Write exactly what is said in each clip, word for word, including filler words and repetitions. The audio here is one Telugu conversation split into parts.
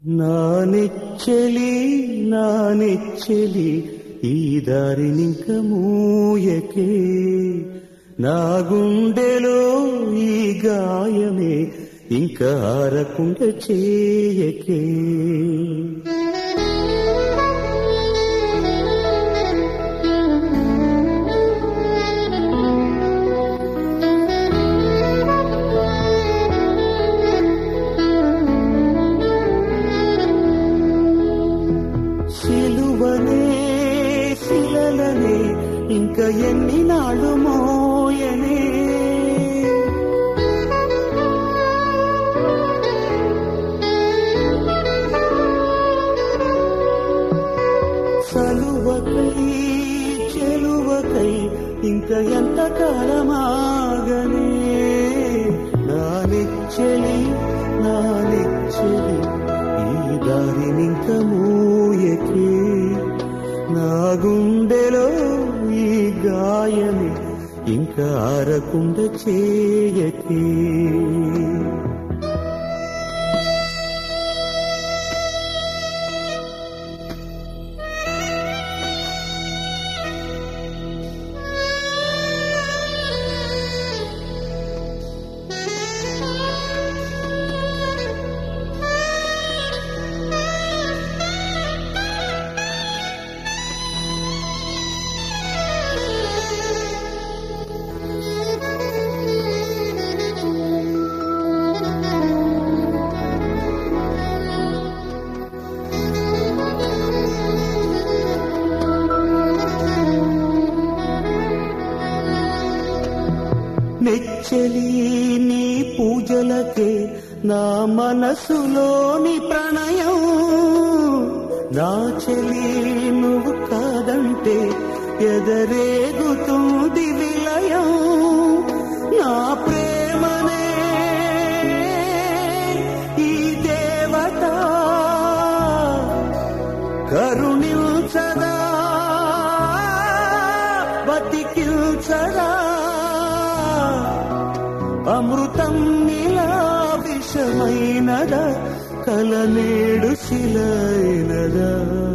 నా నెచ్చెలి నా నెచ్చెలి ఈ దారినింక మూయకే, నా గుండెలో ఈ గాయమే ఇంకా ఆరకుండా చేయకే. శిలువనే శిలలనే ఇంకా ఎన్ని నాడు మోయనే, సలువకై చెలువకై ఇంకా ఎంత కాలమాగనే. నా నెచ్చెలి నా నెచ్చెలి ఈ దారినింక మూయకే, నా గుండెలో ఈ గాయమే ఇంకా ఆరకుండా చేయకే. నెచ్చెలి నీ పూజలకే నా మనసులోని ప్రణయం, నా చెలి నువ్వు కాదంటే ఎదరేగుతుంది విలయం. నా ప్రేమనే ఈ దేవత కరుణించదా బతికించదా, అమృతం నిలా విషమైనదా కలనేడు శిలైనదా.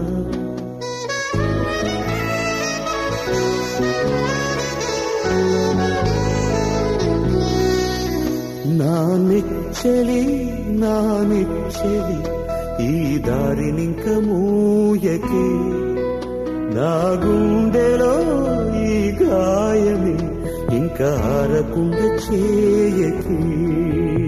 నా నెచ్చెలి నా నెచ్చెలి ఈ దారినింక మూయకే, నా గుండెలో ఈ గాయమే ఇంకా ఆరకుండా చేయకే.